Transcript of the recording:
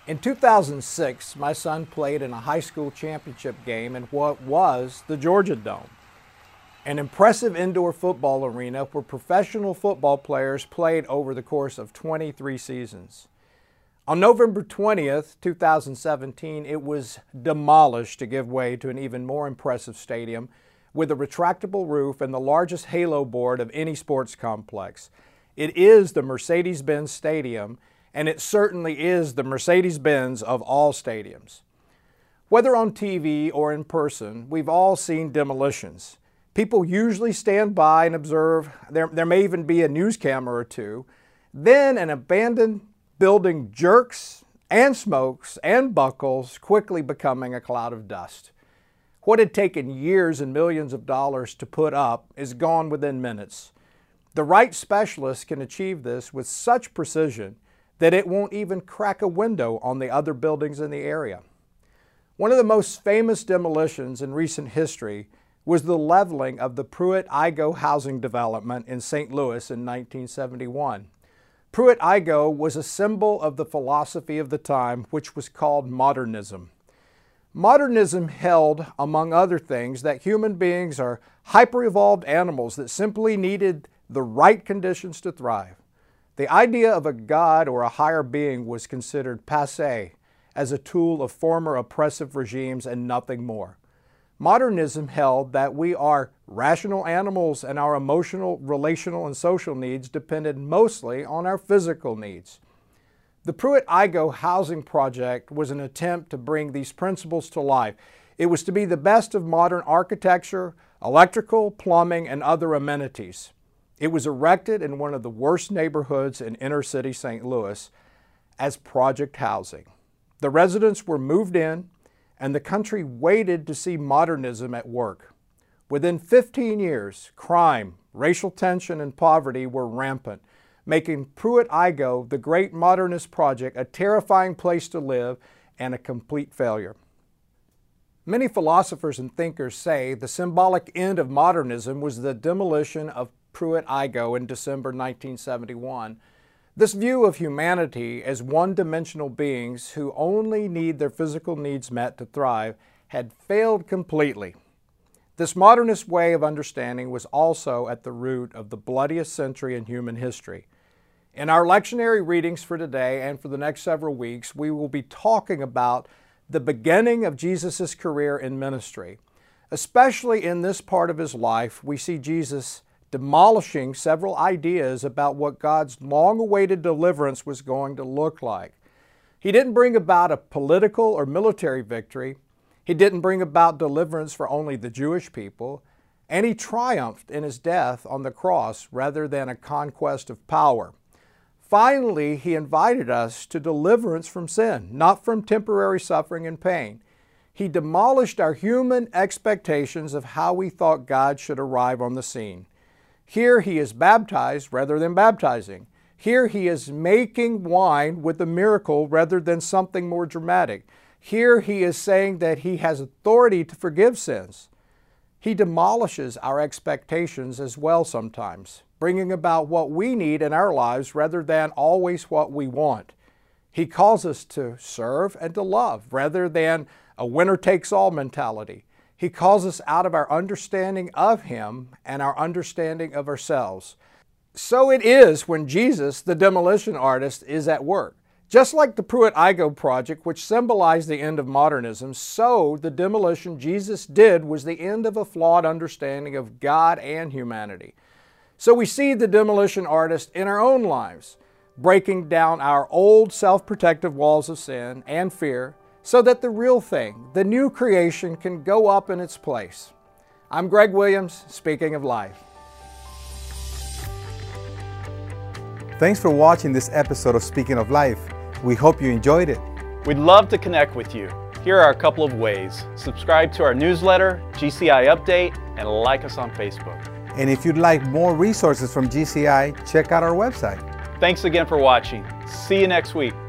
In 2006, my son played in a high school championship game in what was the Georgia Dome, an impressive indoor football arena where professional football players played over the course of 23 seasons. On November 20th, 2017, it was demolished to give way to an even more impressive stadium with a retractable roof and the largest halo board of any sports complex. It is the Mercedes-Benz Stadium, and it certainly is the Mercedes-Benz of all stadiums. Whether on TV or in person, we've all seen demolitions. People usually stand by and observe. There may even be a news camera or two. Then an abandoned building jerks and smokes and buckles, quickly becoming a cloud of dust. What had taken years and millions of dollars to put up is gone within minutes. The right specialist can achieve this with such precision that it won't even crack a window on the other buildings in the area. One of the most famous demolitions in recent history was the leveling of the Pruitt-Igoe housing development in St. Louis in 1971. Pruitt-Igoe was a symbol of the philosophy of the time, which was called modernism. Modernism held, among other things, that human beings are hyper-evolved animals that simply needed the right conditions to thrive. The idea of a god or a higher being was considered passé as a tool of former oppressive regimes and nothing more. Modernism held that we are rational animals and our emotional, relational, and social needs depended mostly on our physical needs. The Pruitt-Igoe housing project was an attempt to bring these principles to life. It was to be the best of modern architecture, electrical, plumbing, and other amenities. It was erected in one of the worst neighborhoods in inner city St. Louis as project housing. The residents were moved in, and the country waited to see modernism at work. Within 15 years, crime, racial tension, and poverty were rampant, making Pruitt-Igoe, the great modernist project, a terrifying place to live and a complete failure. Many philosophers and thinkers say the symbolic end of modernism was the demolition of Pruitt-Igoe in December 1971. This view of humanity as one-dimensional beings who only need their physical needs met to thrive had failed completely. This modernist way of understanding was also at the root of the bloodiest century in human history. In our lectionary readings for today and for the next several weeks, we will be talking about the beginning of Jesus' career in ministry. Especially in this part of his life, we see Jesus demolishing several ideas about what God's long-awaited deliverance was going to look like. He didn't bring about a political or military victory. He didn't bring about deliverance for only the Jewish people, and he triumphed in his death on the cross rather than a conquest of power. Finally, he invited us to deliverance from sin, not from temporary suffering and pain. He demolished our human expectations of how we thought God should arrive on the scene. Here he is baptized rather than baptizing. Here he is making wine with a miracle rather than something more dramatic. Here he is saying that he has authority to forgive sins. He demolishes our expectations as well sometimes, bringing about what we need in our lives rather than always what we want. He calls us to serve and to love rather than a winner-takes-all mentality. He calls us out of our understanding of Him and our understanding of ourselves. So it is when Jesus, the demolition artist, is at work. Just like the Pruitt-Igoe project, which symbolized the end of modernism, so the demolition Jesus did was the end of a flawed understanding of God and humanity. So we see the demolition artist in our own lives, breaking down our old self-protective walls of sin and fear, so that the real thing, the new creation, can go up in its place. I'm Greg Williams, speaking of life. Thanks for watching this episode of Speaking of Life. We hope you enjoyed it. We'd love to connect with you. Here are a couple of ways. Subscribe to our newsletter, GCI Update, and like us on Facebook. And if you'd like more resources from GCI, check out our website. Thanks again for watching. See you next week.